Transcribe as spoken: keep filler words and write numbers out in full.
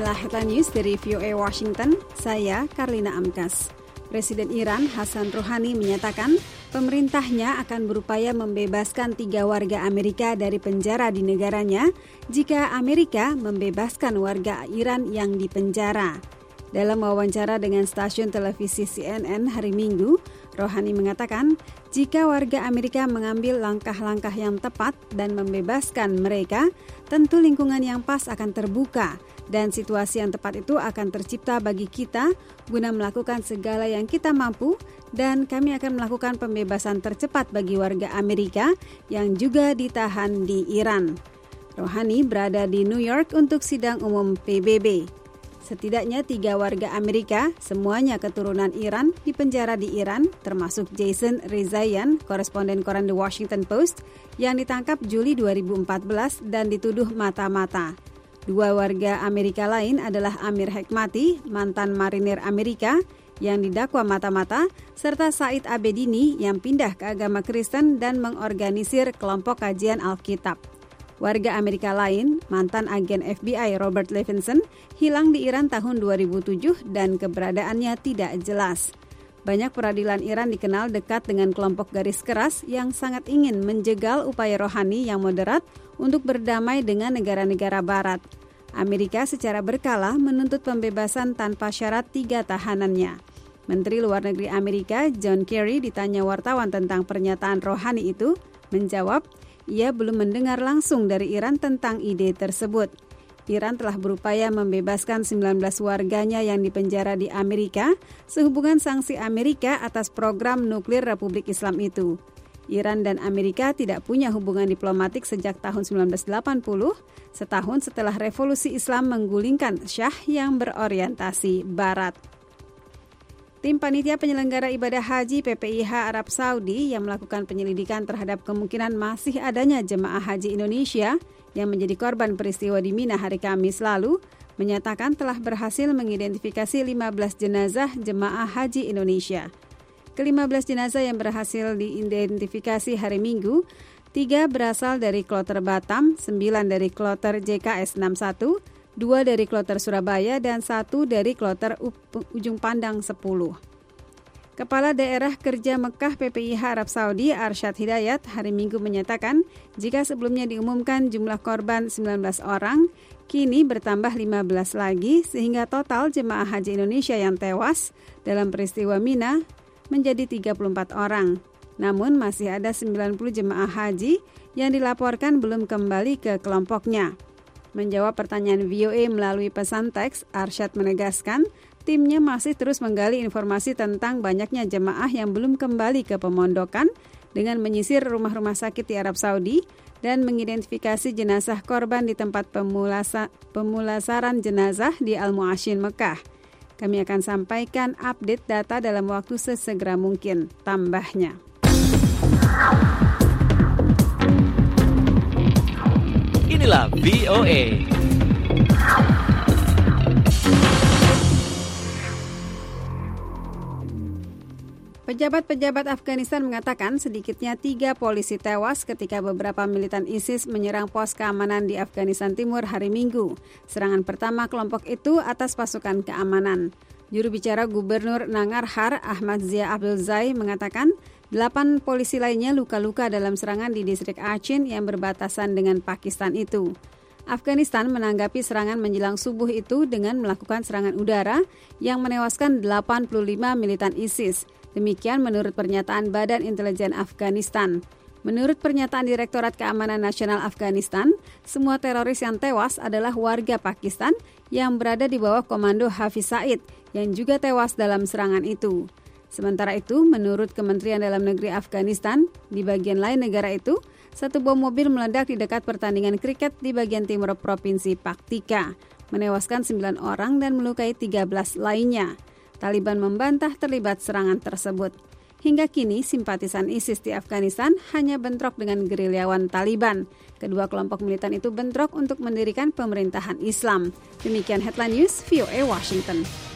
Inilah Headline News dari V O A Washington, saya Karlina Amkas. Presiden Iran Hassan Rouhani menyatakan pemerintahnya akan berupaya membebaskan tiga warga Amerika dari penjara di negaranya jika Amerika membebaskan warga Iran yang dipenjara. Dalam wawancara dengan stasiun televisi C N N hari Minggu, Rouhani mengatakan jika warga Amerika mengambil langkah-langkah yang tepat dan membebaskan mereka, tentu lingkungan yang pas akan terbuka dan situasi yang tepat itu akan tercipta bagi kita guna melakukan segala yang kita mampu dan kami akan melakukan pembebasan tercepat bagi warga Amerika yang juga ditahan di Iran. Rouhani berada di New York untuk sidang umum P B B. Setidaknya tiga warga Amerika, semuanya keturunan Iran, dipenjara di Iran, termasuk Jason Rezaian, koresponden koran The Washington Post, yang ditangkap Juli dua ribu empat belas dan dituduh mata-mata. Dua warga Amerika lain adalah Amir Hekmati, mantan marinir Amerika, yang didakwa mata-mata, serta Said Abedini yang pindah ke agama Kristen dan mengorganisir kelompok kajian Alkitab. Warga Amerika lain, mantan agen F B I Robert Levinson, hilang di Iran tahun dua ribu tujuh dan keberadaannya tidak jelas. Banyak peradilan Iran dikenal dekat dengan kelompok garis keras yang sangat ingin menjegal upaya Rouhani yang moderat untuk berdamai dengan negara-negara barat. Amerika secara berkala menuntut pembebasan tanpa syarat tiga tahanannya. Menteri Luar Negeri Amerika John Kerry ditanya wartawan tentang pernyataan Rouhani itu, menjawab, ia belum mendengar langsung dari Iran tentang ide tersebut. Iran telah berupaya membebaskan sembilan belas warganya yang dipenjara di Amerika sehubungan sanksi Amerika atas program nuklir Republik Islam itu. Iran dan Amerika tidak punya hubungan diplomatik sejak tahun sembilan belas delapan puluh, setahun setelah revolusi Islam menggulingkan Syah yang berorientasi Barat. Tim Panitia Penyelenggara Ibadah Haji P P I H Arab Saudi yang melakukan penyelidikan terhadap kemungkinan masih adanya jemaah haji Indonesia yang menjadi korban peristiwa di Mina hari Kamis lalu, menyatakan telah berhasil mengidentifikasi lima belas jenazah jemaah haji Indonesia. Kelima belas jenazah yang berhasil diidentifikasi hari Minggu, tiga berasal dari kloter Batam, sembilan dari kloter J K S enam puluh satu, dua dari kloter Surabaya, dan satu dari kloter Ujung Pandang sepuluh. Kepala Daerah Kerja Mekah P P I H Arab Saudi Arsyad Hidayat hari Minggu menyatakan jika sebelumnya diumumkan jumlah korban sembilan belas orang, kini bertambah lima belas lagi sehingga total jemaah haji Indonesia yang tewas dalam peristiwa Mina menjadi tiga puluh empat orang. Namun masih ada sembilan puluh jemaah haji yang dilaporkan belum kembali ke kelompoknya. Menjawab pertanyaan V O A melalui pesan teks, Arsyad menegaskan timnya masih terus menggali informasi tentang banyaknya jemaah yang belum kembali ke pemondokan dengan menyisir rumah-rumah sakit di Arab Saudi dan mengidentifikasi jenazah korban di tempat pemulasa, pemulasaran jenazah di Al-Mu'ashin Mekah. Kami akan sampaikan update data dalam waktu sesegera mungkin, tambahnya. Inilah V O A. Pejabat-pejabat Afghanistan mengatakan sedikitnya tiga polisi tewas ketika beberapa militan ISIS menyerang pos keamanan di Afghanistan Timur hari Minggu. Serangan pertama kelompok itu atas pasukan keamanan. Juru bicara Gubernur Nangarhar Ahmad Zia Abdul Zai mengatakan delapan polisi lainnya luka-luka dalam serangan di distrik Achin yang berbatasan dengan Pakistan itu. Afghanistan menanggapi serangan menjelang subuh itu dengan melakukan serangan udara yang menewaskan delapan puluh lima militan ISIS. Demikian menurut pernyataan Badan Intelijen Afghanistan. Menurut pernyataan Direktorat Keamanan Nasional Afghanistan, semua teroris yang tewas adalah warga Pakistan yang berada di bawah komando Hafiz Said yang juga tewas dalam serangan itu. Sementara itu, menurut Kementerian Dalam Negeri Afghanistan, di bagian lain negara itu, satu bom mobil meledak di dekat pertandingan kriket di bagian timur Provinsi Paktika, menewaskan sembilan orang dan melukai tiga belas lainnya. Taliban membantah terlibat serangan tersebut. Hingga kini, simpatisan ISIS di Afghanistan hanya bentrok dengan gerilyawan Taliban. Kedua kelompok militan itu bentrok untuk mendirikan pemerintahan Islam. Demikian Headline News V O A Washington.